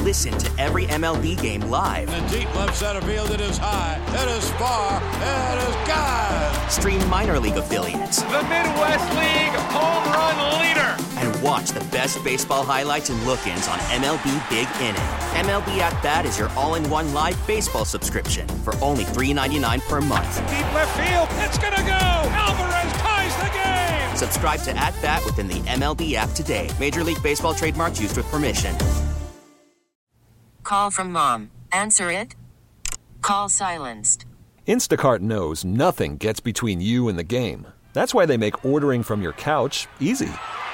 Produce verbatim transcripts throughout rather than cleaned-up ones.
Listen to every M L B game live. In the deep left center field, it is high, it is far, it is gone. Stream minor league affiliates. The Midwest League home run leader. And watch the best baseball highlights and look-ins on M L B Big Inning. M L B At Bat is your all-in-one live baseball subscription for only three dollars and ninety-nine cents per month. Deep left field, it's gonna go. Alvarez ties the game. Subscribe to At Bat within the M L B app today. Major League Baseball trademarks used with permission. Call from mom. Answer it. Call silenced. Instacart knows nothing gets between you and the game. That's why they make ordering from your couch easy.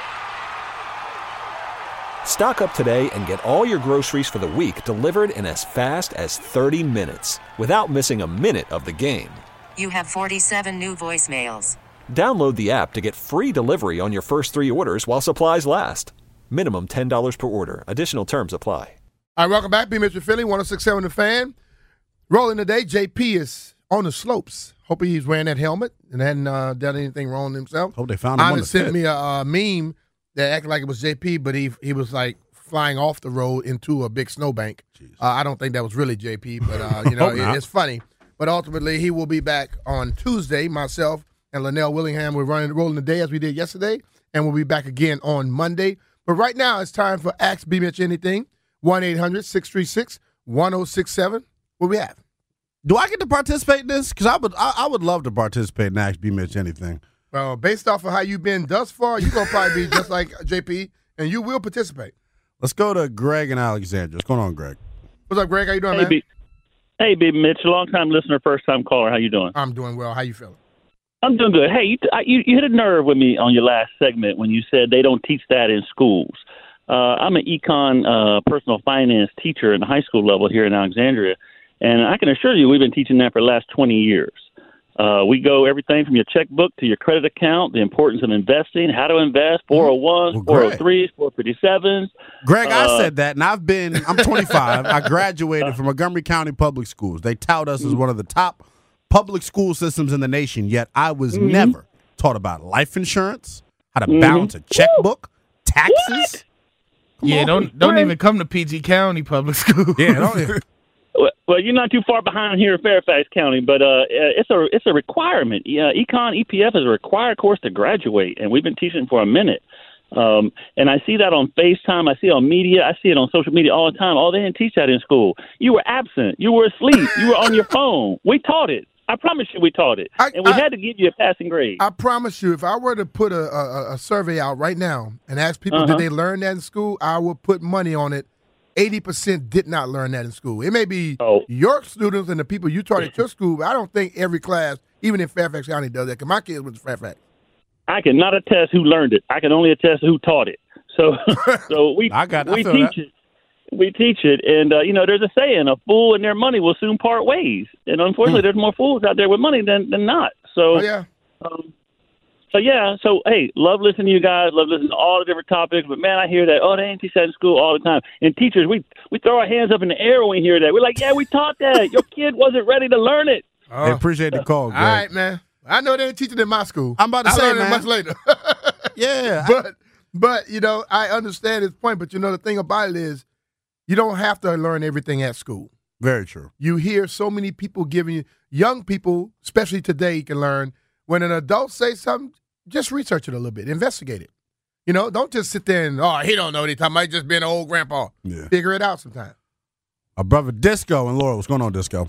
Stock up today and get all your groceries for the week delivered in as fast as thirty minutes without missing a minute of the game. You have forty-seven new voicemails. Download the app to get free delivery on your first three orders while supplies last. Minimum ten dollars per order. Additional terms apply. All right, welcome back. B. Mitchell Philly, one oh six point seven The Fan. Rolling today, J P is on the slopes. Hope he's wearing that helmet and hadn't uh, done anything wrong to himself. Hope they found him on Honor the sent pit. me a, a meme that acted like it was J P, but he he was like flying off the road into a big snowbank. Uh, I don't think that was really J P, but uh, you know Hope it, not. it's funny. But ultimately, he will be back on Tuesday. Myself and Linnell Willingham will running rolling the day as we did yesterday, and we'll be back again on Monday. But right now, it's time for Ask B. Mitch Anything. one eight hundred six three six one oh six seven. What we have? Do I get to participate in this? Because I would, I, I would love to participate in Ask B. Mitch Anything. Well, based off of how you've been thus far, you're going to probably be just like J P, and you will participate. Let's go to Greg and Alexandria. What's going on, Greg? What's up, Greg? How you doing, Hey, man? B, hey, B. Mitch, long-time listener, first-time caller. How you doing? I'm doing well. How you feeling? I'm doing good. Hey, you, I, you, you hit a nerve with me on your last segment when you said they don't teach that in schools. Uh, I'm an econ uh, personal finance teacher in the high school level here in Alexandria, and I can assure you we've been teaching that for the last twenty years. Uh, we go everything from your checkbook to your credit account, the importance of investing, how to invest, four oh ones, Well, four oh Greg. threes, four fifty-sevens. Greg, I Uh, said that, and I've been, I'm twenty-five. I graduated from Montgomery County Public Schools. They tout us as one of the top public school systems in the nation, yet I was Mm-hmm. never taught about life insurance, how to Mhm. balance a checkbook, taxes. Yeah, don't don't even come to P G County Public School. Yeah, don't, Well, well, you're not too far behind here in Fairfax County, but uh, it's a it's a requirement. Yeah, Econ E P F is a required course to graduate, and we've been teaching for a minute. Um, and I see that on FaceTime. I see it on media. I see it on social media all the time. Oh, they didn't teach that in school. You were absent. You were asleep. You were on your phone. We taught it. I promise you we taught it. I- and we I- had to give you a passing grade. I promise you, if I were to put a, a, a survey out right now and ask people, Uh-huh. did they learn that in school, I would put money on it. eighty percent did not learn that in school. It may be Oh. your students and the people you taught at your school, but I don't think every class, even in Fairfax County, does that, because my kids went to Fairfax. I cannot attest who learned it. I can only attest who taught it. So, so we I got- I we feel teach that. it. We teach it, and uh, you know, there's a saying: a fool and their money will soon part ways. And unfortunately, there's more fools out there with money than than not. So, Oh, yeah. um, so yeah. So hey, love listening to you guys. Love listening to all the different topics. But man, I hear that. Oh, they ain't teach that in school all the time. And teachers, we we throw our hands up in the air when we hear that. We're like, yeah, we taught that. Your kid wasn't ready to learn it. Oh. I appreciate the call, Greg. All right, man. I know they didn't teach it in my school. I'm about to I say, learned it man. much later. Yeah. but but you know, I understand his point. But you know, the thing about it is, you don't have to learn everything at school. Very true. You hear so many people giving you, young people, especially today, can learn. When an adult says something, just research it a little bit, investigate it. You know, don't just sit there and, oh, he don't know what he's talking about. He just being an old grandpa. Yeah. Figure it out sometime. Our brother Disco and Laura. What's going on, Disco?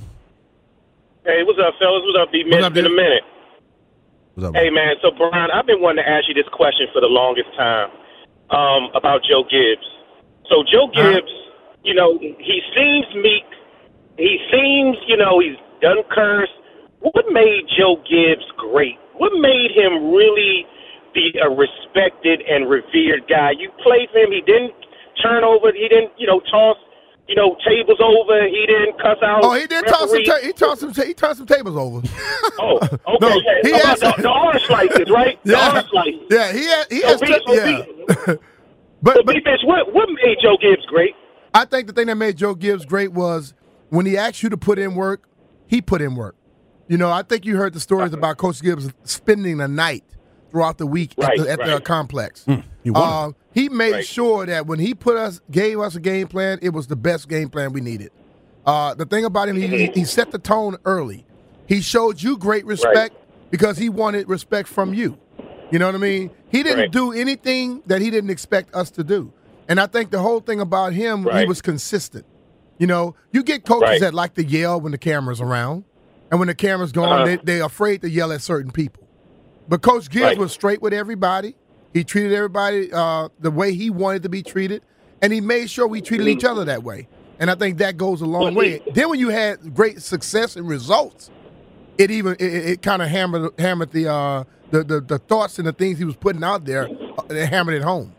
Hey, what's up, fellas? What's up, B. Mitch? What's up, It's been a dude? minute. What's up? Hey, man. So, Brian, I've been wanting to ask you this question for the longest time um, about Joe Gibbs. So, Joe Gibbs, you know, he seems meek. He seems, you know, he's done curse. What made Joe Gibbs great? What made him really be a respected and revered guy? You played for him. He didn't turn over. He didn't, you know, toss, you know, tables over. He didn't cuss out. Oh, he did toss some. referees. Ta- he tossed some. Ta- he tossed some tables over. Oh, okay. No, yeah. he About has- the, the orange slices, right? The Yeah. orange slices. Yeah, he had. He So has. we- ta- so yeah. we- but So, but B-Bitch, what, what made Joe Gibbs great? I think the thing that made Joe Gibbs great was when he asked you to put in work, he put in work. You know, I think you heard the stories about Coach Gibbs spending the night throughout the week Right, at the, at the right. complex. he won. Uh, he made Right. sure that when he put us, gave us a game plan, it was the best game plan we needed. Uh, the thing about him, he, he, he set the tone early. He showed you great respect Right. because he wanted respect from you. You know what I mean? He didn't Right. do anything that he didn't expect us to do. And I think the whole thing about him, he Right. was consistent. You know, you get coaches Right. that like to yell when the camera's around. And when the camera's gone, Uh-huh. they, they're afraid to yell at certain people. But Coach Gibbs Right. was straight with everybody. He treated everybody uh, the way he wanted to be treated, and he made sure we treated each other that way. And I think that goes a long Well, way. he- Then when you had great success and results, it even it, it kind of hammered hammered the, uh, the the the thoughts and the things he was putting out there. Uh, it hammered it home.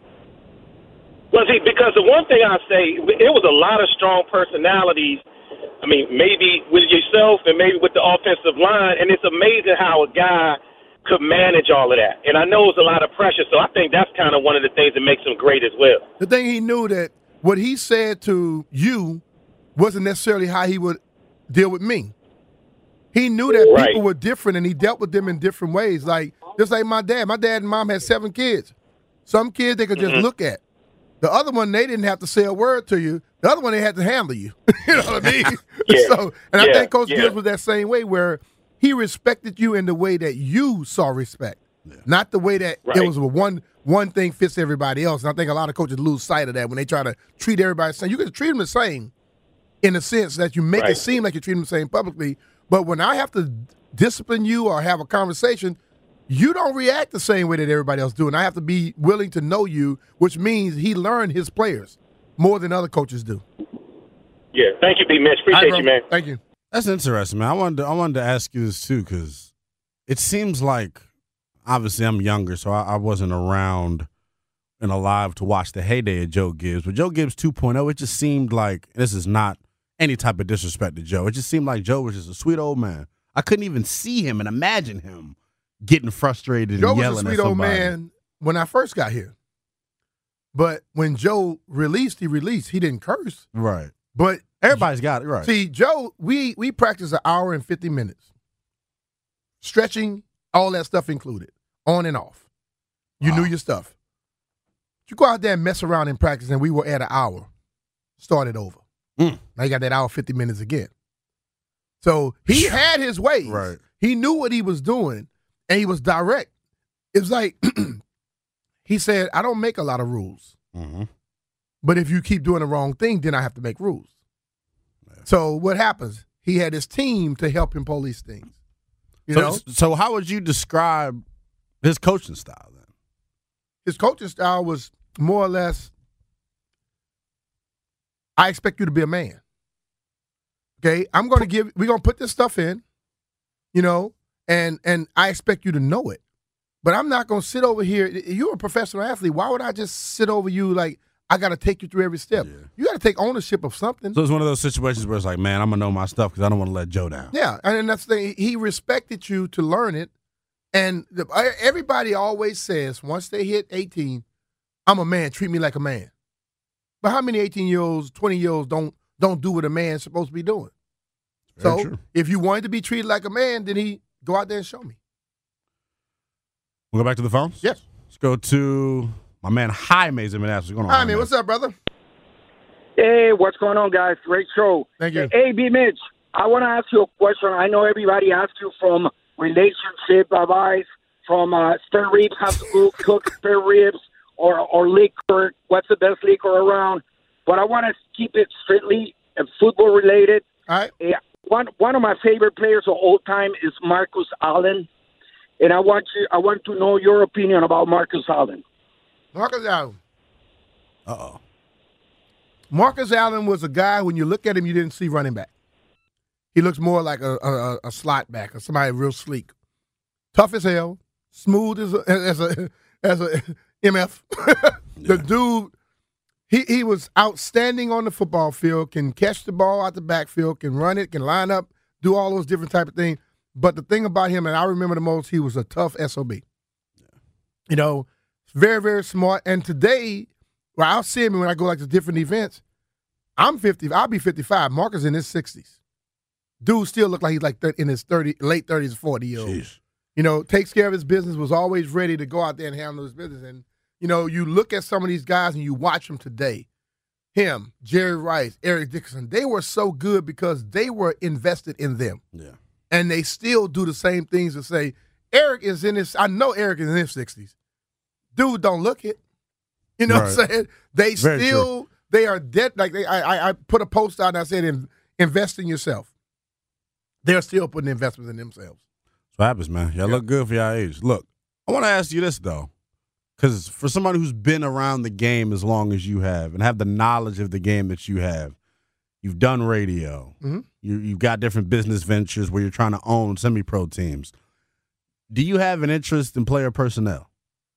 Well, see, because the one thing I say, it was a lot of strong personalities. I mean, maybe with yourself and maybe with the offensive line, and it's amazing how a guy could manage all of that. And I know it's a lot of pressure, so I think that's kind of one of the things that makes him great as well. The thing he knew that what he said to you wasn't necessarily how he would deal with me. He knew that Right. people were different, and he dealt with them in different ways. Like just like my dad. My dad and mom had seven kids. Some kids they could just Mhm. look at. The other one they didn't have to say a word to you. The other one they had to handle you. You know what I mean? Yeah. So, and I Yeah. think Coach Yeah. Gibbs was that same way, where he respected you in the way that you saw respect, not the way that Right. it was one one thing fits everybody else. And I think a lot of coaches lose sight of that when they try to treat everybody the same. You can treat them the same in the sense that you make Right. it seem like you treat them the same publicly, but when I have to discipline you or have a conversation, you don't react the same way that everybody else do. And I have to be willing to know you, which means he learned his players more than other coaches do. Yeah, thank you, B. Mitch. Appreciate All right, bro. you, man. Thank you. That's interesting, man. I wanted to, I wanted to ask you this too, because it seems like obviously I'm younger, so I, I wasn't around and alive to watch the heyday of Joe Gibbs. But Joe Gibbs two point oh, it just seemed like, and this is not any type of disrespect to Joe, it just seemed like Joe was just a sweet old man. I couldn't even see him and imagine him getting frustrated Joe and was yelling a at sweet old somebody. man when I first got here. But when Joe released, he released. He didn't curse. Right. But Everybody's got it, right. see, Joe, we we practice an hour and fifty minutes. Stretching, all that stuff included, on and off. You Wow. knew your stuff. You go out there and mess around in practice, and we were at an hour. Started over. Mm. Now you got that hour fifty minutes again. So he had his ways. Right. He knew what he was doing, and he was direct. It was like he said, "I don't make a lot of rules, Mm-hmm. but if you keep doing the wrong thing, then I have to make rules." So what happens? He had his team to help him police things. You so, know, so how would you describe his coaching style then? his coaching style was more or less, I expect you to be a man. Okay, I'm going to give. We're going to put this stuff in, you know, and and I expect you to know it. But I'm not going to sit over here. You're a professional athlete. Why would I just sit over you like I got to take you through every step? Yeah. You got to take ownership of something. So it's one of those situations where it's like, man, I'm going to know my stuff because I don't want to let Joe down. Yeah, and that's the thing. He respected you to learn it, and the, everybody always says once they hit eighteen, I'm a man. Treat me like a man. But how many eighteen year olds, twenty year olds don't don't do what a man's supposed to be doing? Very so true. if you wanted to be treated like a man, then he go out there and show me. We'll go back to the phones? Yes. Let's go to my man Jaime in Minneapolis. What's going on? Hi, Jaime? man. What's up, brother? Hey, what's going on, guys? Great show. Thank you. Hey, B. Mitch, I want to ask you a question. I know everybody asks you from relationship advice, from uh, spare ribs, have to cook, cook spare ribs, or, or liquor, what's the best liquor around. But I want to keep it strictly uh, football related. All right. Yeah, one one of my favorite players of all time is Marcus Allen, and I want you I want to know your opinion about Marcus Allen. Marcus Allen. Uh-oh. Marcus Allen was a guy, when you look at him, you didn't see running back. He looks more like a, a, a slot back or somebody real sleek. Tough as hell, smooth as a, as a, as a M F. The dude, he, he was outstanding on the football field, can catch the ball out the backfield, can run it, can line up, do all those different type of things. But the thing about him, and I remember the most, he was a tough S O B. Yeah. You know, very, very smart. And today, well, I'll see him when I go like to different events. I'm fifty. I'll be fifty-five. Marcus in his sixties. Dude still look like he's like in his thirty, late thirties, forty year old. Jeez. You know, takes care of his business. Was always ready to go out there and handle his business. And You know, you look at some of these guys and you watch them today. Him, Jerry Rice, Eric Dickerson, they were so good because they were invested in them. Yeah. And they still do the same things to say, Eric is in his, I know Eric is in his sixties. Dude, don't look it. You know right. what I'm saying? They Very still, true. they are dead. Like they, I, I, I put a post out and I said, in, invest in yourself. They're still putting investments in themselves. That's what happens, man. Y'all Yeah. look good for y'all age. Look, I want to ask you this, though. Because for somebody who's been around the game as long as you have and have the knowledge of the game that you have, you've done radio, mm-hmm. you, you've got different business ventures where you're trying to own semi-pro teams. Do you have an interest in player personnel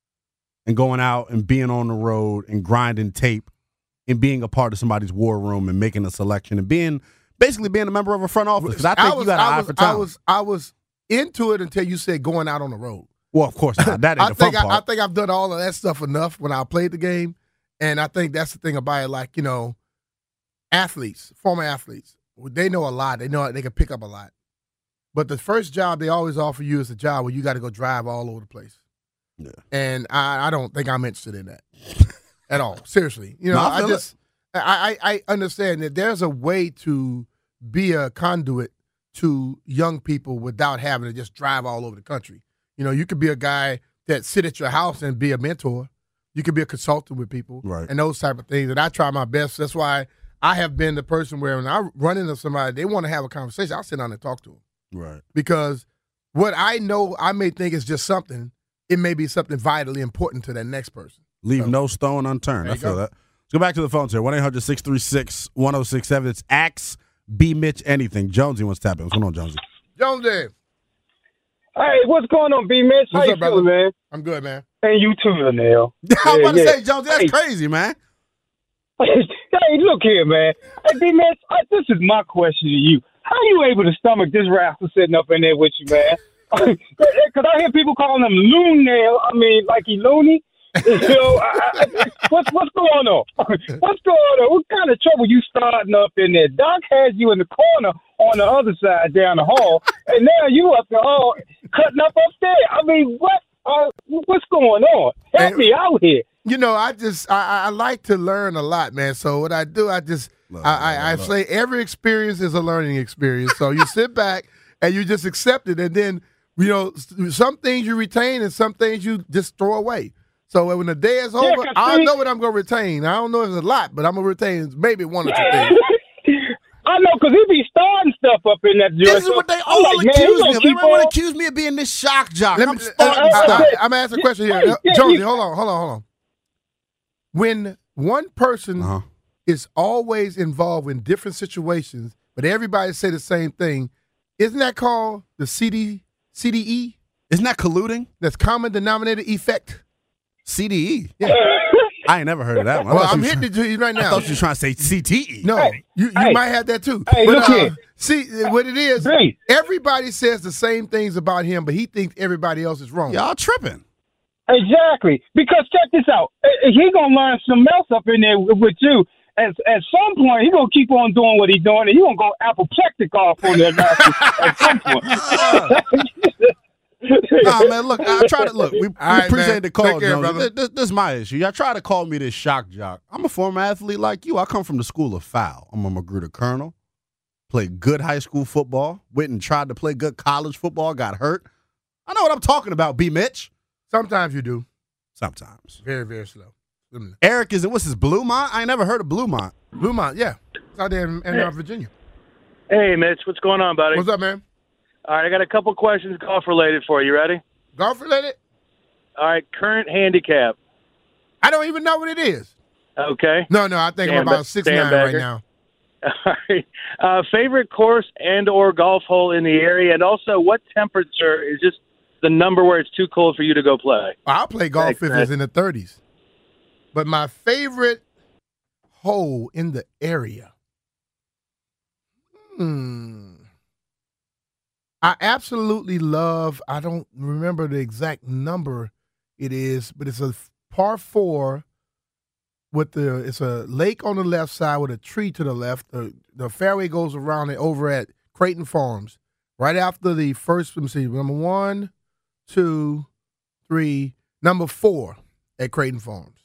and going out and being on the road and grinding tape and being a part of somebody's war room and making a selection and being basically being a member of a front office? Because I think was, you got an I eye was, for talent. I was, I was into it until you said going out on the road. Well, of course not. That ain't I the fun think part. I, I think I've done all of that stuff enough when I played the game, and I think that's the thing about it. Like, you know, athletes, former athletes, they know a lot. They know they can pick up a lot. But the first job they always offer you is a job where you got to go drive all over the place. Yeah. And I, I don't think I'm interested in that at all. Seriously, you know, No, I I feel just I, I I understand that there's a way to be a conduit to young people without having to just drive all over the country. You know, you could be a guy that sit at your house and be a mentor. You could be a consultant with people right. and those type of things. And I try my best. That's why I have been the person where when I run into somebody, they want to have a conversation, I'll sit down and talk to them. Right. Because what I know I may think is just something, it may be something vitally important to that next person. Leave So, no stone unturned. I feel go. that. Let's go back to the phones here. one eight hundred six three six one oh six seven. It's Axe B. Mitch anything. Jonesy wants to tap in. What's going on, Jonesy? Jonesy. Hey, what's going on, B. Mitch? How What's you up, brother? feeling, man? I'm good, man. And you too, Linnell. I was about to yeah. say, Jonesy, that's Hey. crazy, man. Hey, look here, man. Hey, B. Mitch, I, this is my question to you. How you able to stomach this rascal sitting up in there with you, man? Because I hear people calling him Loon Nail. I mean, like he loony. So, I, I, what's what's going on? What's going on? What kind of trouble you starting up in there? Doc has you in the corner on the other side down the hall, and now you up the hall cutting up upstairs. I mean, what? Uh, what's going on? Help Hey, me out here. You know, I just I, I like to learn a lot, man. So what I do, I just Look, I, I, I look, say every experience is a learning experience. So you sit back and you just accept it, and then you know some things you retain and some things you just throw away. So when the day is over, 'cause I see- know what I'm going to retain. I don't know if it's a lot, but I'm going to retain maybe one or two things. I know, because he be starting stuff up in that joint. This is what they I'm all like, man, accuse you me gonna of. keep Everyone on- accuse me of being this shock jock. Let I'm me, starting uh, stuff. uh, I'm going to ask a question here. Yeah, yeah, Jonesy, yeah. hold on, hold on, hold on. When one person Uh-huh. is always involved in different situations, but everybody say the same thing, isn't that called the C D, C D E? Isn't that colluding? That's common denominator effect. C D E. Yeah. I ain't never heard of that one. I Well, thought I'm you was hitting it to you right trying- I now. thought you were trying to say C T E. No, Hey, you, you hey. might have that too. Hey, but, look uh, here. see, what it is, Hey. everybody says the same things about him, but he thinks everybody else is wrong. Y'all tripping. Exactly. Because check this out. Eh, He going to learn something else up in there with with you. At, at some point, he going to keep on doing what he's doing, and he going to go apoplectic off on that at some point. Nah, man, look, I try to look. We, we All right, appreciate man. the call, Take care, Jonesy. brother. This, this, this is my issue. Y'all try to call me this shock jock. I'm a former athlete like you. I come from the school of foul. I'm a Magruder Colonel. Played good high school football. Went and tried to play good college football. Got hurt. I know what I'm talking about, B. Mitch. Sometimes you do. Sometimes. Very, very slow. Eric, is it, what's this, Bluemont? I ain't never heard of Bluemont. Bluemont, yeah. It's out there in, in uh, Virginia. Hey, Mitch, what's going on, buddy? What's up, man? All right, I got a couple questions golf related for you. Ready? Golf related? All right, current handicap. I don't even know what it is. Okay. No, no, I think I'm Sandba- about six nine right sandbagger. now. All right. Uh, favorite course and or golf hole in the area, and also what temperature is just the number where it's too cold for you to go play? I'll play golf Thanks, if man. it's in the thirties. But my favorite hole in the area. Hmm. I absolutely love, I don't remember the exact number it is, but it's a par four with the, it's a lake on the left side with a tree to the left. The, the fairway goes around it over at Creighton Farms. Right after the first, let me see, number one, two, three, number four. at Creighton Farms.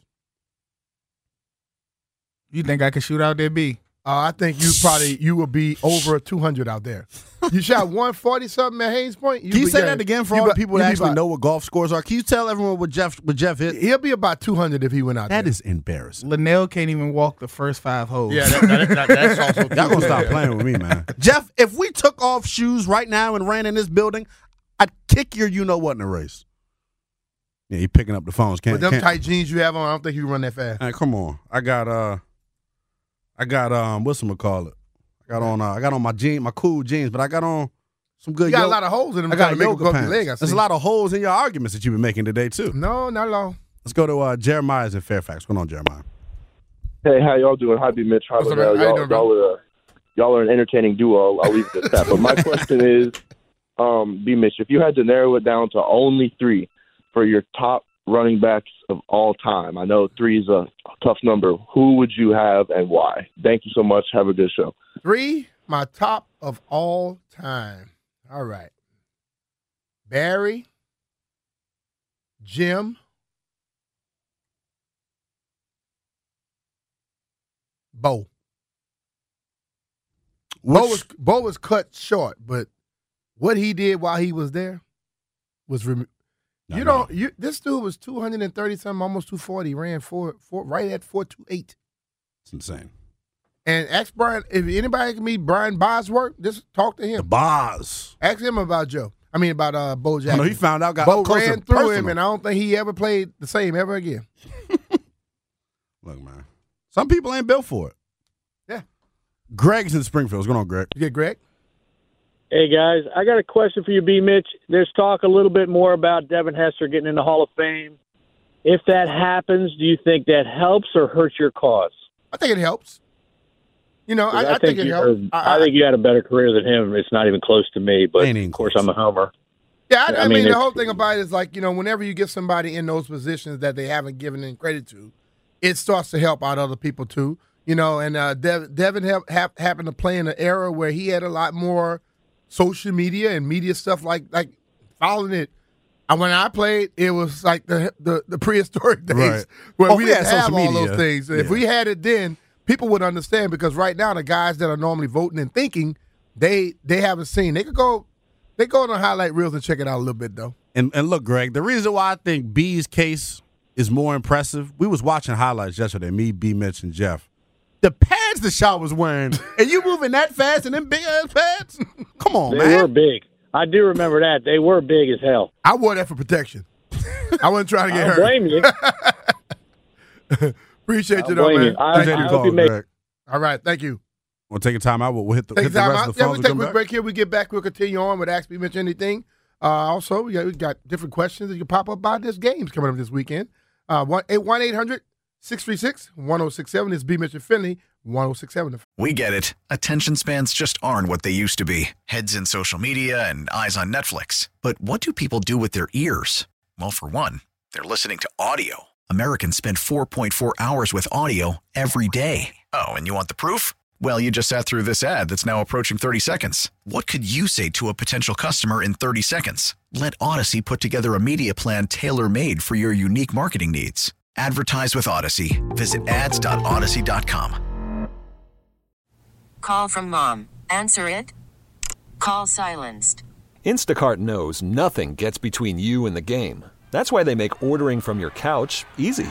You think I could shoot out there, B? Uh, I think you probably you will be over two hundred out there. You shot one forty something at Haynes Point. Can you say that again for all the people that actually about, know what golf scores are? Can you tell everyone what Jeff what Jeff hit? He'll be about two hundred if he went out that there. That is embarrassing. Linnell can't even walk the first five holes. Yeah, that, that, that, that's also Y'all gonna stop playing with me, man. Jeff, if we took off shoes right now and ran in this building, I'd kick your you-know-what in the race. Yeah, you picking up the phones. Can't, With them can't, tight jeans you have on, I don't think you can run that fast. Hey, come on. I got uh I got um what's gonna call it? I got on uh, I got on my jean, my cool jeans, but I got on some good. You got yoga. a lot of holes in them. I got to make yoga them pants. your leg, I There's see. a lot of holes in your arguments that you've been making today too. No, not at all. Let's go to uh, Jeremiah's in Fairfax. What's going on, Jeremiah? Hey, how y'all doing? Hi, B. Mitch. Hi, What's up, Linnell. man? How you Y'all, doing, y'all, are, uh, y'all are an entertaining duo. I'll, I'll leave it at that. But my question is, um, B. Mitch, if you had to narrow it down to only three for your top running backs of all time, I know three is a tough number. Who would you have and why? Thank you so much. Have a good show. Three, my top of all time. All right. Barry, Jim, Bo. Bo was, Bo was cut short, but what he did while he was there was rem- I you know. know, you, this dude was two hundred thirty something, almost two forty, ran four, four, right at four two eight. It's insane. And ask Brian, if anybody can meet Brian Bosworth, just talk to him. The Boz. Ask him about Joe. I mean, about uh, Bo I Jackson. know he found out, got Bo up close ran and through personal. him, and I don't think he ever played the same ever again. Look, man. Some people ain't built for it. Yeah. Greg's in Springfield. What's going on, Greg? You get Greg? Hey, guys, I got a question for you, B. Mitch. There's talk a little bit more about Devin Hester getting in the Hall of Fame. If that happens, do you think that helps or hurts your cause? I think it helps. You know, I, I, I, think, it you helps. are- I, I think you had a better career than him. It's not even close to me, but Ain't even of course I'm a homer. yeah, I, I, I mean, mean, the it's- whole thing about it is like, you know, whenever you get somebody in those positions that they haven't given them credit to, it starts to help out other people too. You know, and uh, Dev, Devin ha- ha- happened to play in an era where he had a lot more social media and media stuff like like following it. And when I played, it was like the the, the prehistoric days Right. where Oh, we we didn't had have social all media. those things. If Yeah. we had it then, people would understand, because right now the guys that are normally voting and thinking, they they haven't seen. They could go they go on the highlight reels and check it out a little bit though. And and look, Greg, the reason why I think B's case is more impressive, we was watching highlights yesterday, me, B, Mitch, and Jeff. The pads the shot was wearing, and you moving that fast in them big-ass pads? Come on, They man. were big. I do remember that. They were big as hell. I wore that for protection. I wasn't trying to I get don't hurt. blame you. Appreciate I you don't though, blame man. you. I- Thank Appreciate I the hope call, you make- Greg. All right, thank you. We'll take a time out. We'll hit the, Take hit the time rest out. of the Yeah, phones. we and take a come quick back. break here. We get back. We'll continue on with Ask Me Mitch Anything. Uh, also, we got, we got different questions that you can pop up about this games coming up this weekend. Uh, one eight hundred six three six one oh six seven is B. Mitch and Finley, one oh six seven. We get it. Attention spans just aren't what they used to be. Heads in social media and eyes on Netflix. But what do people do with their ears? Well, for one, they're listening to audio. Americans spend four point four hours with audio every day. Oh, and you want the proof? Well, you just sat through this ad that's now approaching thirty seconds. What could you say to a potential customer in thirty seconds? Let Odyssey put together a media plan tailor-made for your unique marketing needs. Advertise with Odyssey. Visit ads dot odyssey dot com. Call from mom. Answer it. Call silenced. Instacart knows nothing gets between you and the game. That's why they make ordering from your couch easy.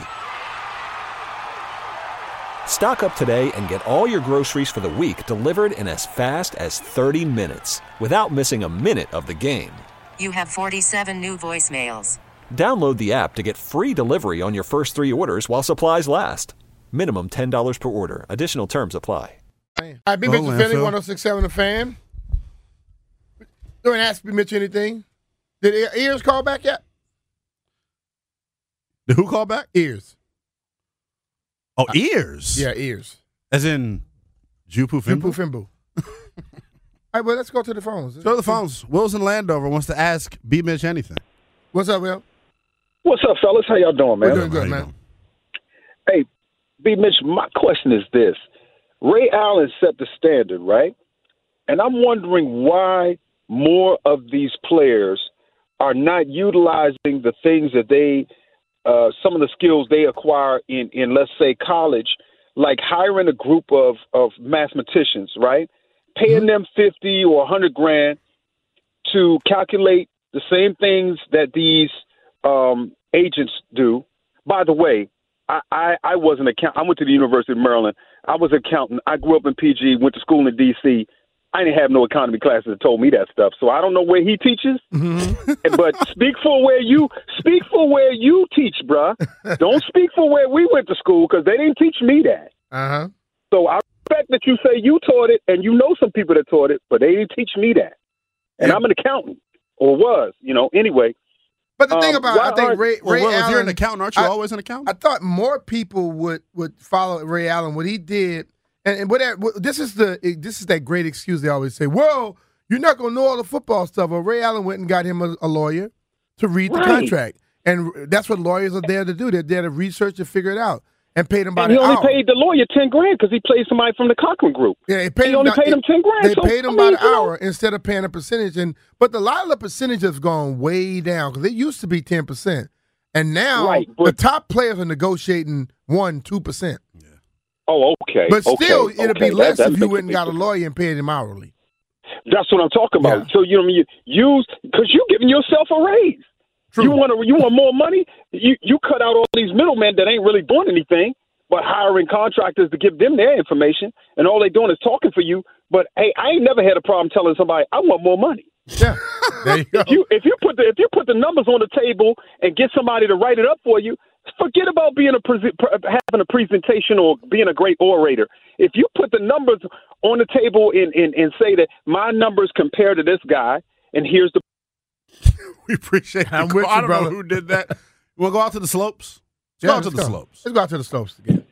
Stock up today and get all your groceries for the week delivered in as fast as thirty minutes without missing a minute of the game. You have forty-seven new voicemails. Download the app to get free delivery on your first three orders while supplies last. Minimum ten dollars per order. Additional terms apply. All right, B. Oh, Mitch and Finley, landfill. one oh six seven, the fan. Doing Ask Me Mitch Anything. Did E- Ears call back yet? Did who call back? Ears. Oh, ears. Yeah, Ears. As in Jupu Fimbu Fimbu? Fimbu. All right, well, let's go to the phones. Go to the phones. Wills in Landover wants to ask B. Mitch anything. What's up, Will? What's up, fellas? How y'all doing, man? We're doing good, man. Hey, B. Mitch, my question is this. Ray Allen set the standard, right? And I'm wondering why more of these players are not utilizing the things that they uh, some of the skills they acquire in, in, let's say, college, like hiring a group of, of mathematicians, right? Paying mm-hmm. them fifty or a hundred grand to calculate the same things that these um, agents do. By the way, I, I, I was an accountant. I went to the University of Maryland. I was an accountant. I grew up in P G, went to school in D C. I didn't have no economy classes that told me that stuff, so I don't know where he teaches. Mm-hmm. But speak for where you speak for where you teach, bruh. Don't speak for where we went to school, because they didn't teach me that. Uh-huh. So I respect that you say you taught it, and you know some people that taught it, but they didn't teach me that. And yeah. I'm an accountant, or was, you know. Anyway. But the thing um, about I think Ray, well, Ray well, Allen, if you're an accountant, aren't you I, always an accountant? I thought more people would would follow Ray Allen. What he did. And, and whatever, this is the this is that great excuse they always say. Well, you're not gonna know all the football stuff. Well, Ray Allen went and got him a, a lawyer to read right. the contract, and that's what lawyers are there to do. They're there to research and figure it out, and paid him by and the hour. He only paid the lawyer ten grand because he played somebody from the Cochran Group. Yeah, he, paid he him, only paid it, him ten grand. They so, paid him I by mean, the hour know. instead of paying a percentage. And but the lot of the percentage has gone way down because it used to be ten percent, and now right, but, the top players are negotiating one, two percent. Oh, okay. But still, okay, it'd okay. be less that, if you went and got a lawyer and paid him hourly. That's what I'm talking about. Yeah. So you know, you use because you're giving yourself a raise. True. You want to, you want more money. You you cut out all these middlemen that ain't really doing anything, but hiring contractors to give them their information, and all they doing is talking for you. But hey, I ain't never had a problem telling somebody I want more money. Yeah, there you go. If you if you put the if you put the numbers on the table and get somebody to write it up for you. Forget about being a pre- having a presentation or being a great orator. If you put the numbers on the table and, and, and say that my numbers compare to this guy, and here's the. We appreciate it. I'm with you, I don't brother. know who did that. We'll go out to the slopes. Let's Yeah, go out to let's the go. slopes. Let's go out to the slopes again.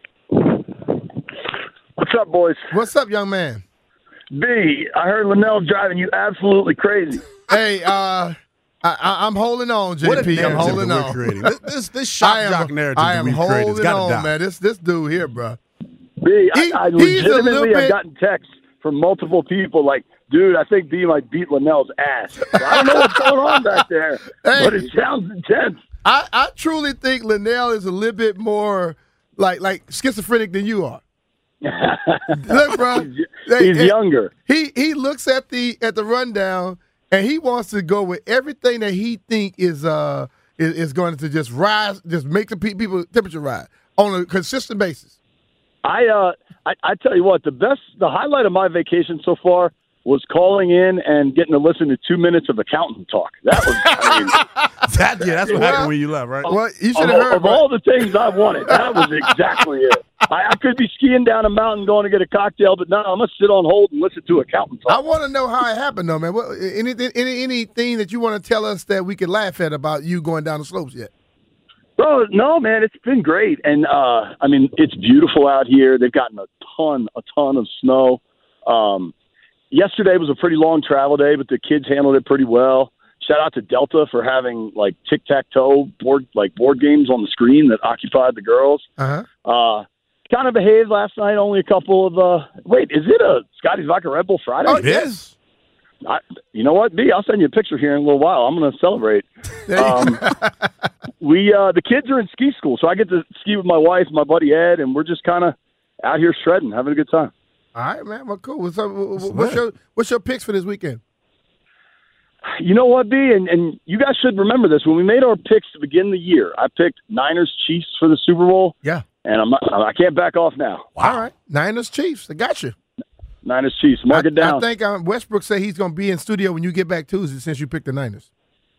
What's up, boys? What's up, young man? B, I heard Linnell's driving you absolutely crazy. Hey, uh. I, I, I'm holding on, J P. What a I'm narrative holding that we're on. creating. This, this, this shock I am, jock narrative I that am we've created holding has got to on, die. man. This this dude here, bro. B, I, He- I he's a little legitimately have bit- gotten texts from multiple people like, dude, I think B might beat Linnell's ass. So I don't know what's going on back there, Hey. but it sounds intense. I, I truly think Linnell is a little bit more like like schizophrenic than you are. Look, bro. He's, hey, he's hey, younger. He he looks at the at the rundown and he wants to go with everything that he think is uh is, is going to just rise, just make the pe- people temperature rise on a consistent basis. I uh, I, I tell you what, the best, the highlight of my vacation so far was calling in and getting to listen to two minutes of accountant talk. That was, I mean, that, yeah, that's what Well, happened when you left, right? Well, you of, should have heard of all the things I wanted, that was exactly it. I, I could be skiing down a mountain going to get a cocktail, but no, I'm going to sit on hold and listen to accountant talk. I want to know how it happened, though, man. What, anything, any, anything that you want to tell us that we could laugh at about you going down the slopes yet? Bro, no, man, it's been great. And, uh, I mean, it's beautiful out here. They've gotten a ton, a ton of snow. Um, yesterday was a pretty long travel day, but the kids handled it pretty well. Shout out to Delta for having, like, tic-tac-toe board, like board games on the screen that occupied the girls. Uh-huh. Uh, kind of behaved last night. Only a couple of, uh, wait, is it a Scotty's Vodka Red Bull Friday? Oh, it is. I, you know what, B? I'll send you a picture here in a little while. I'm going to celebrate. Um, we uh, the kids are in ski school, so I get to ski with my wife, my buddy Ed, and we're just kind of out here shredding, having a good time. All right, man. Well, cool. What's, up, what's your what's your picks for this weekend? You know what, B? And, and you guys should remember this. When we made our picks to begin the year, I picked Niners Chiefs for the Super Bowl. Yeah. And I'm not, I can't back off now. All right. Niners Chiefs. I got you. Niners Chiefs. Mark I, it down. I think um, Westbrook said he's going to be in studio when you get back Tuesday since you picked the Niners.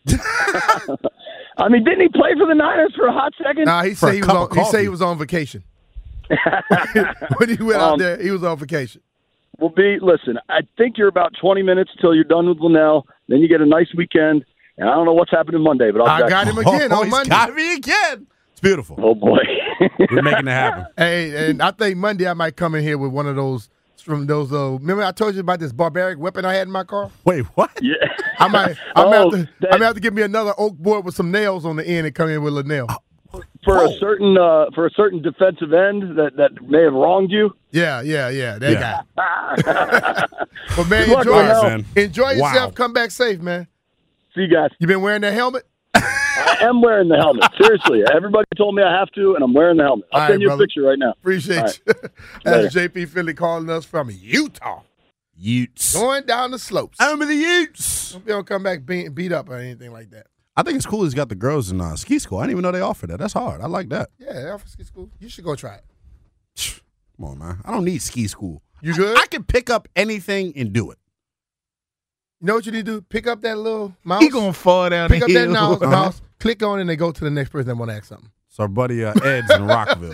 I mean, didn't he play for the Niners for a hot second? Nah, he said he was on, he said he was on vacation. When he went Um, out there, he was on vacation. Well, B, listen, I think you're about twenty minutes till you're done with Linnell. Then you get a nice weekend. And I don't know what's happening Monday, but I'll I check. got him again oh, on he's Monday. got me again. It's beautiful. Oh, boy. We're making it happen. Hey, and I think Monday I might come in here with one of those from those. Uh, remember I told you about this barbaric weapon I had in my car? Wait, what? Yeah. I might. I'm Oh, gonna have to. that- I'm gonna have to give me another oak board with some nails on the end and come in with a nail. For a certain uh, for a certain defensive end that, that may have wronged you. Yeah, yeah, yeah. That Yeah. guy. Well, man, Good luck, enjoy, Linnell. man. enjoy yourself. Wow. Come back safe, man. See you guys. You been wearing that helmet? I am wearing the helmet. Seriously, everybody told me I have to, and I'm wearing the helmet. I'll All send right, you brother. a picture right now. Appreciate All right. you. Later. That's J P Philly calling us from Utah. Utes. Going down the slopes. I'm in the Utes. Hope you don't come back beat, beat up or anything like that. I think it's cool he's got the girls in uh, ski school. I didn't even know they offered that. That's hard. I like that. Yeah, they offer ski school. You should go try it. Come on, man. I don't need ski school. You good? I, I can pick up anything and do it. You know what you need to do? Pick up that little mouse. He gonna fall down Pick the up hill. that mouse, Uh-huh. mouse, click on it, and they go to the next person that want to ask something. So our buddy uh, Ed's in Rockville.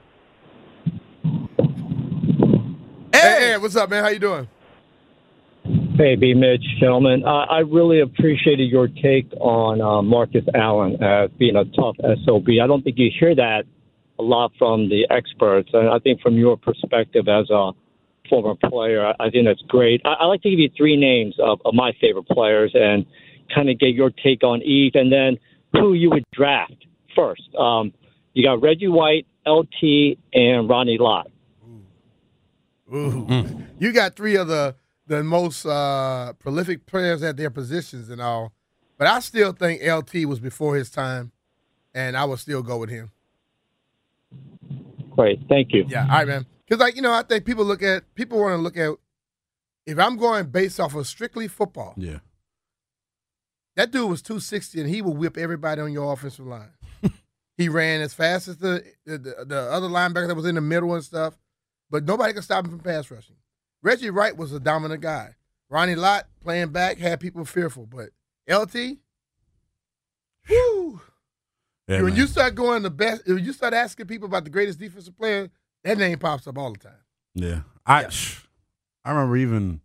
Hey, Ed, what's up, man? How you doing? Hey, B. Mitch, gentlemen. Uh, I really appreciated your take on uh, Marcus Allen as being a tough S O B. I don't think you hear that a lot from the experts. And I think from your perspective as a former player, I, I think that's great. I, I'd like to give you three names of, of my favorite players and kind of get your take on each, and then who you would draft first. Um, you got Reggie White, L T, and Ronnie Lott. Ooh. You got three of the, the most uh, prolific players at their positions and all. But I still think L T was before his time, and I would still go with him. Great. Thank you. Yeah, all right, man. Because, like, you know, I think people look at, people want to look at, if I'm going based off of strictly football, yeah, that dude was two sixty, and he would whip everybody on your offensive line. He ran as fast as the, the the other linebacker that was in the middle and stuff, but nobody could stop him from pass rushing. Reggie Wright was a dominant guy. Ronnie Lott, playing back, had people fearful. But L T, whew. Yeah, when man. you start going the best, when you start asking people about the greatest defensive player, that name pops up all the time. Yeah. I I remember even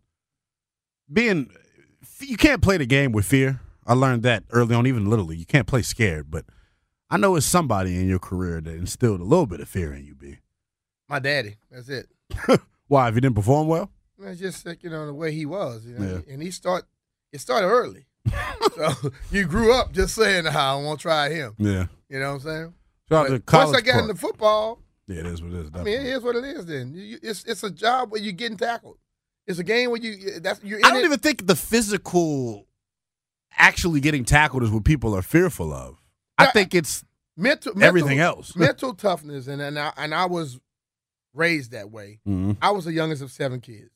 being – you can't play the game with fear. I learned that early on, even Little League. You can't play scared. But I know it's somebody in your career that instilled a little bit of fear in you, B. My daddy, that's it. Why? If you didn't perform well? It's just like, you know, the way he was, you know, Yeah. and he start it started early. So you grew up just saying, "How I won't try him." Yeah. You know what I'm saying? Shout out But to College once I got Park. into football, Yeah, it is what it is. I mean, definitely. it is what it is. Then you, you- it's it's a job where you're getting tackled. It's a game where you that's you're in I don't it. even think the physical actually getting tackled is what people are fearful of. I Yeah, think it's mental, mental everything else. mental toughness, and and I, and I was raised that way. Mhm. I was the youngest of seven kids,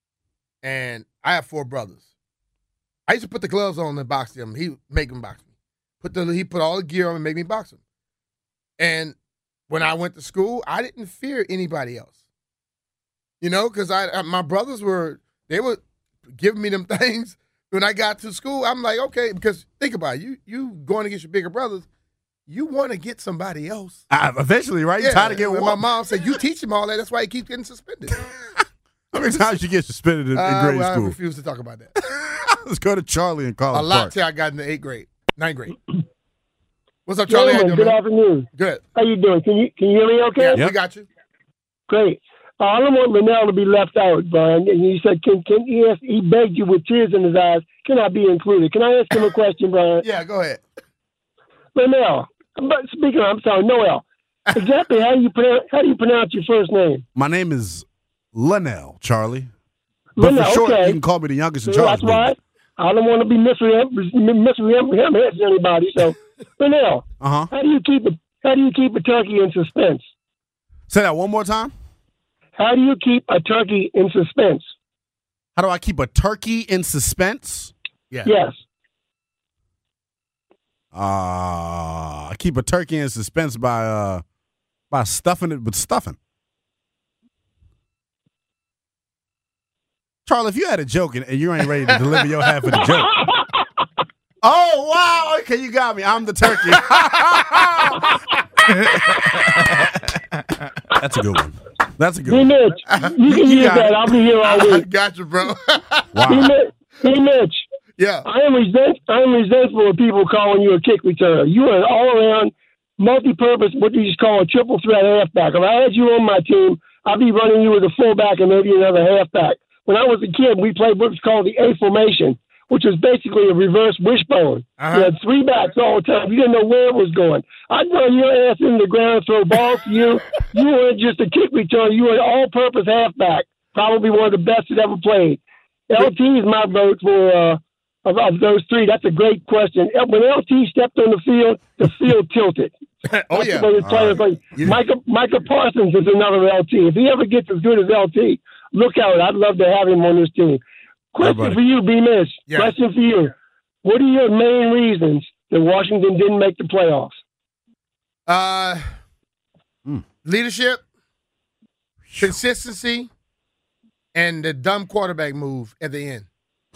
and I have four brothers. I used to put the gloves on and box them. He make them box me. Put the he put all the gear on and make me box them. And when I went to school, I didn't fear anybody else. You know, because I, I my brothers were they were giving me them things. When I got to school, I'm like, okay, because think about it, you you going against your bigger brothers, you want to get somebody else. Uh, eventually, right? You're tired of getting and my whooped. mom said, you teach him all that. That's why he keeps getting suspended. How many times you get suspended in, in Uh, grade well, I school? refuse to talk about that. Let's go to Charlie in College A lot Park. till I got in the eighth grade, ninth grade. What's up, Charlie? How you Gentlemen, doing, good man? afternoon. Good. How you doing? Can you can you hear me okay? Yeah, we got you. Great. Uh, I don't want Linnell to be left out, Brian. And he said, can, can he, ask, he begged you with tears in his eyes, can I be included? Can I ask him a question, Brian? Yeah, go ahead. Linnell, but speaking of, I'm sorry, Noel, exactly how do you pronounce, how do you pronounce your first name? My name is Linnell, Charlie. But Linnell, for short, okay. you can call me the youngest in So Charles. that's why I don't want to be misrepresenting anybody. So, Linnell, Uh-huh. how do you keep a, how do you keep a turkey in suspense? Say that one more time. How do you keep a turkey in suspense? How do I keep a turkey in suspense? Yeah. Yes. Uh, I keep a turkey in suspense by uh by stuffing it with stuffing. Charlie, if you had a joke and, and you ain't ready to deliver your half of the joke. Oh, wow. Okay, you got me. I'm the turkey. That's a good one. That's a good Hey, one. Mitch, you can use got that. it. I'll be here all I week. got you, bro. Hey, Wow. Mitch, hey, Mitch. Yeah. I am resent. I am resentful of people calling you a kick returner. You are an all-around, multi-purpose, what you just call a triple threat halfback. If I had you on my team, I'd be running you with a fullback and maybe another halfback. When I was a kid, we played what's called the A formation, which was basically a reverse wishbone. Uh-huh. You had three backs all the time. You didn't know where it was going. I'd run your ass into the ground and throw balls to you. You weren't just a kick returner. You were an all-purpose halfback, probably one of the best that ever played. L T is my vote for uh, of, of those three? That's a great question. When L T stepped on the field, the field tilted. oh, That's yeah. the way the players right. like. Micah, Micah Parsons is another L T. If he ever gets as good as L T, look out. I'd love to have him on this team. Question Everybody. for you, B-Miss. Yeah. Question for you. What are your main reasons that Washington didn't make the playoffs? Uh, Mm. leadership, consistency, and the dumb quarterback move at the end.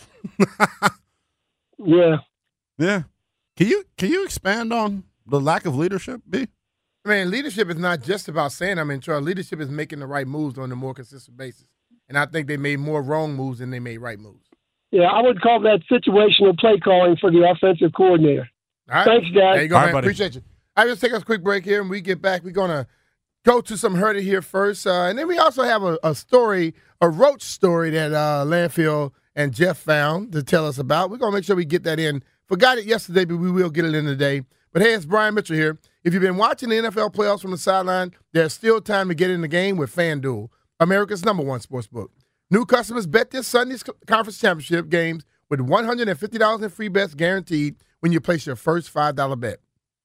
Yeah. Yeah. Can you can you expand on the lack of leadership, B? I mean, leadership is not just about saying I'm in charge. Leadership is making the right moves on a more consistent basis. And I think they made more wrong moves than they made right moves. Yeah, I would call that situational play calling for the offensive coordinator. All right. Thanks, guys. There you go, All man. right, buddy. Appreciate you. I just take us a quick break here, and we get back. We're going to go to some Heard It Here first. Uh, and then we also have a, a story, a roach story that uh, Landfill and Jeff found to tell us about. We're going to make sure we get that in. Forgot it yesterday, but we will get it in today. But hey, it's Brian Mitchell here. If you've been watching the N F L playoffs from the sideline, there's still time to get in the game with FanDuel, America's number one sports book. New customers bet this Sunday's conference championship games with one hundred fifty dollars in free bets guaranteed when you place your first five dollar bet.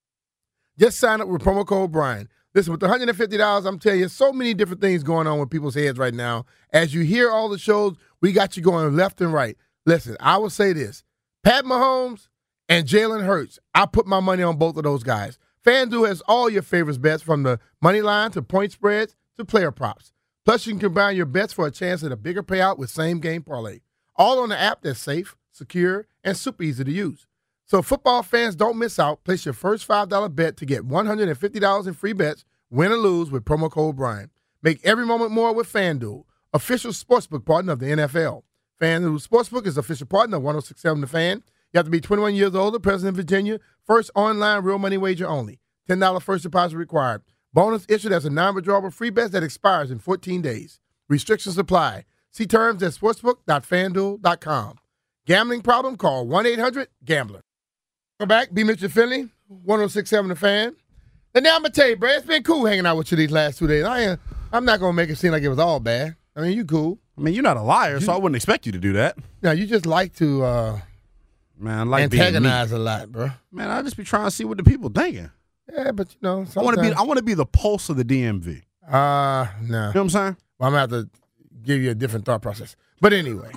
Just sign up with promo code Brian. Listen, with one hundred fifty dollars, I'm telling you, so many different things going on with people's heads right now. As you hear all the shows, we got you going left and right. Listen, I will say this. Pat Mahomes and Jalen Hurts, I put my money on both of those guys. FanDuel has all your favorite bets from the money line to point spreads to player props. Plus, you can combine your bets for a chance at a bigger payout with same-game parlay. All on the app that's safe, secure, and super easy to use. So football fans, don't miss out. Place your first five dollar bet to get one hundred fifty dollars in free bets, win or lose, with promo code Brian. Make every moment more with FanDuel, official sportsbook partner of the N F L. FanDuel Sportsbook is official partner of one oh six point seven The Fan. You have to be twenty-one years old, present in Virginia. First online real money wager only. ten dollars first deposit required. Bonus issued as a non-withdrawable free bet that expires in fourteen days. Restrictions apply. See terms at sportsbook dot fan duel dot com. Gambling problem? Call one eight hundred gambler. Welcome back. B. Mitchell Finley, one oh six point seven The Fan. And now I'm going to tell you, Brad, it's been cool hanging out with you these last two days. I am, I'm not going to make it seem like it was all bad. I mean, you cool. I mean, you're not a liar, you, so I wouldn't expect you to do that. No, you just like to uh, Man, I like antagonize being a lot, bro. Man, I just be trying to see what the people thinking. Yeah, but you know, I want to be. I want to be the pulse of the D M V. Uh, no. You know what I'm saying? Well, I'm going to have to give you a different thought process. But anyway.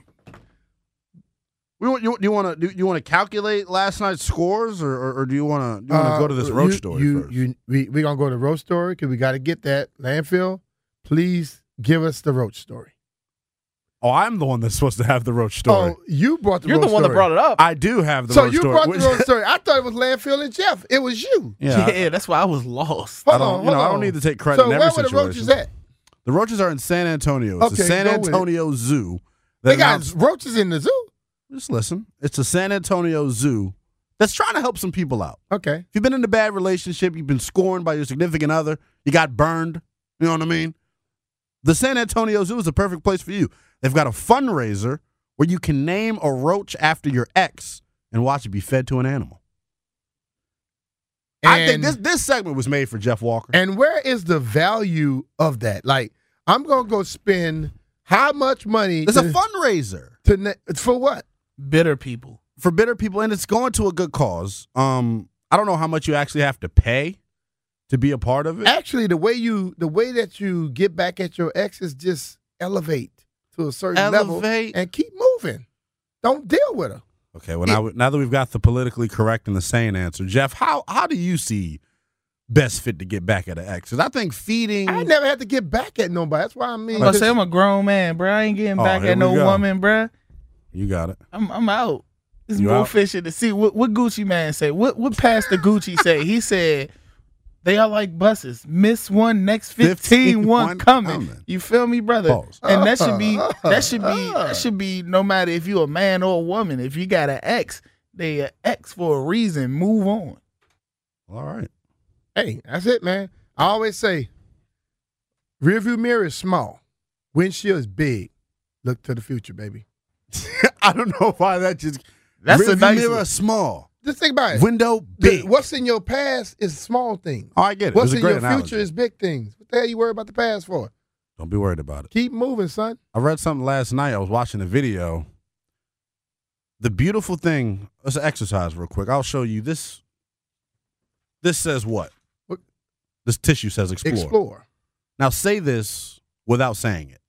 We want, you, you want to do you want to calculate last night's scores, or, or, or do you want to uh, go to this roach you, story you, first? You, we we gonna go to roach story because we got to get that. Landfill, please give us the roach story. Oh, I'm the one that's supposed to have the roach story. Oh, you brought the You're roach the one story. that brought it up. I do have the so roach you story. brought the roach story. I thought it was Landfill and Jeff. It was you. Yeah, yeah, that's why I was lost. Hold I don't, on, you hold know, on. I don't need to take credit so in every where were the situation. roaches at? The roaches are in San Antonio. It's Okay, the San go with it. Antonio Zoo. They got announced- roaches in the zoo. Just listen. It's a San Antonio Zoo that's trying to help some people out. Okay. If you've been in a bad relationship, you've been scorned by your significant other, you got burned, you know what I mean? The San Antonio Zoo is a perfect place for you. They've got a fundraiser where you can name a roach after your ex and watch it be fed to an animal. And, I think this, this segment was made for Jeff Walker. And where is the value of that? Like, I'm going to go spend how much money? It's to, a fundraiser. To ne- for what? Bitter people. For bitter people, and it's going to a good cause. Um, I don't know how much you actually have to pay to be a part of it. Actually, the way you, the way that you get back at your ex is just elevate to a certain Elevate. level and keep moving. Don't deal with her. Okay, well, now, now that we've got the politically correct and the sane answer, Jeff, how how do you see best fit to get back at an ex? Because I think feeding. I never had to get back at nobody. That's why I mean. I'm about to say I'm a grown man, bro. I ain't getting Oh, back here at we no go. woman, bro. You got it. I'm I'm out. It's You more out? fishing to see what what Gucci man say. What what Pastor Gucci say? He said they are like buses. Miss one, next fifteen, one, one coming. coming. You feel me, brother? Pause. And that should be that should be that should be no matter if you a man or a woman. If you got an ex, they a ex for a reason. Move on. All right. Hey, that's it, man. I always say, rearview mirror is small, windshield is big. Look to the future, baby. I don't know why that just. That's a rearview nice mirror one. small. Just think about it. Window The- big. What's in your past is small things. Oh, I get it. What's it was a in great your analogy. future is big things. What the hell you worry about the past for? Don't be worried about it. Keep moving, son. I read something last night. I was watching a video. the beautiful thing, let's exercise real quick. I'll show you this. This says what? What? This tissue says explore. Explore. Now say this without saying it.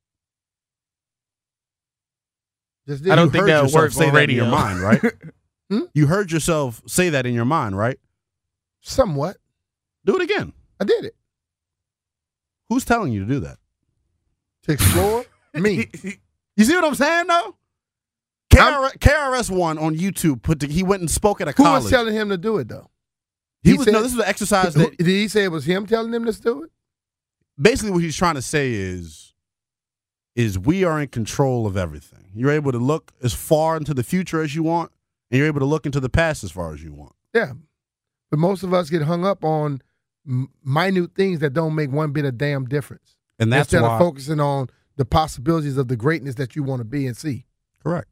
Just I don't You think heard that'll yourself work say on that radio. in your mind, right? Hmm? You heard yourself say that in your mind, right? Somewhat. Do it again. I did it. Who's telling you to do that? To explore? Me. You see what I'm saying, though? K R S, K R S One on YouTube put the, he went and spoke at a Who college. was telling him to do it, though? he, he was said- no. This is an exercise that Did he say it was him telling him to do it? basically what he's trying to say is, is we are in control of everything. You're able to look as far into the future as you want, and you're able to look into the past as far as you want. Yeah. But most of us get hung up on m- minute things that don't make one bit of damn difference. And that's Instead why, of focusing on the possibilities of the greatness that you want to be and see. correct.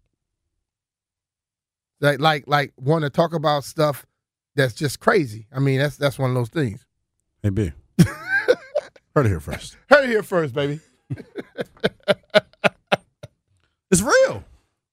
Like, like, like, want to talk about stuff that's just crazy. I mean, that's that's one of those things. Hey, B. Heard it here first. Heard it here first, baby. It's real.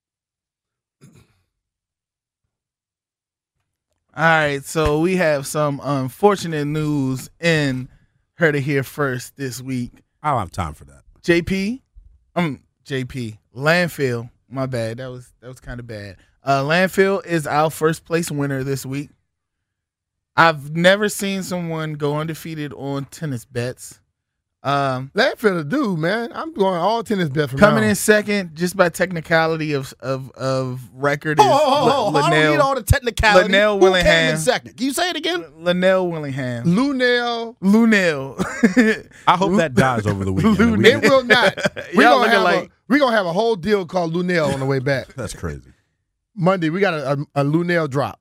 All right, so we have some unfortunate news in Heard It Here First this week. I don't have time for that. J P, um, J P, landfill. My bad. That was that was kind of bad. Uh, landfill is our first place winner this week. I've never seen someone go undefeated on tennis bets. Um, Landfill to do, man. I'm going all tennis bet from coming now on. in second, just by technicality of of of record, Oh, is oh, oh, oh, I don't need all the technicality. Linnell Who came Willingham. in second? Can you say it again? Linnell Willingham. Lunell. Lunell. I hope that dies over the weekend. Lunell. We- It will not. We're Y'all gonna looking have like- a we're gonna have a whole deal called Lunell on the way back. That's crazy. Monday, we got a, a, a Lunell drop.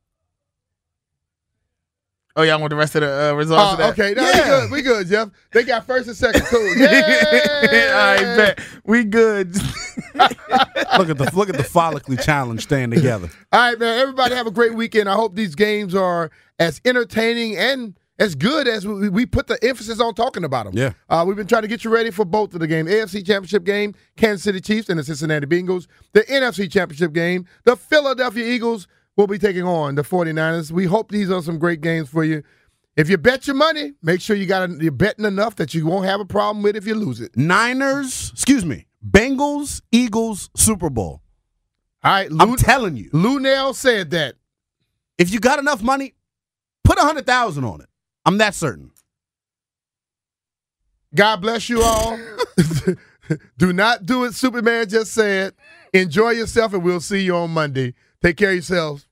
Oh, y'all want the rest of the uh, results Oh, of that? okay, no, Yeah. we good. We good, Jeff. They got first and second. Cool. Yeah. All right, bet. We good. Look at the look at the follically challenged staying together. All right, man. Everybody have a great weekend. I hope these games are as entertaining and as good as we, we put the emphasis on talking about them. Yeah. Uh, we've been trying to get you ready for both of the games. A F C Championship game, Kansas City Chiefs and the Cincinnati Bengals. The N F C Championship game, the Philadelphia Eagles will be taking on the 49ers. We hope these are some great games for you. If you bet your money, make sure you got a, you're betting enough that you won't have a problem with if you lose it. Niners, excuse me, Bengals, Eagles, Super Bowl. All right, I'm telling you. Lunell said that. If you got enough money, put a hundred thousand on it. I'm that certain. God bless you all. Do not do it Superman just said. Enjoy yourself, and we'll see you on Monday. Take care of yourselves.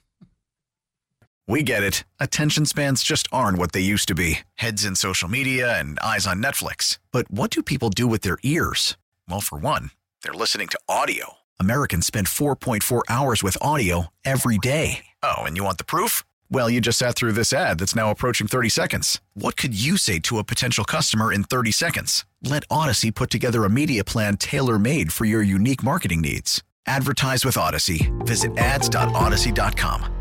We get it. Attention spans just aren't what they used to be. Heads in social media and eyes on Netflix. But what do people do with their ears? Well, for one, they're listening to audio. Americans spend four point four hours with audio every day. Oh, and you want the proof? Well, you just sat through this ad that's now approaching thirty seconds. What could you say to a potential customer in thirty seconds? Let Odyssey put together a media plan tailor-made for your unique marketing needs. Advertise with Odyssey. Visit ads dot odyssey dot com.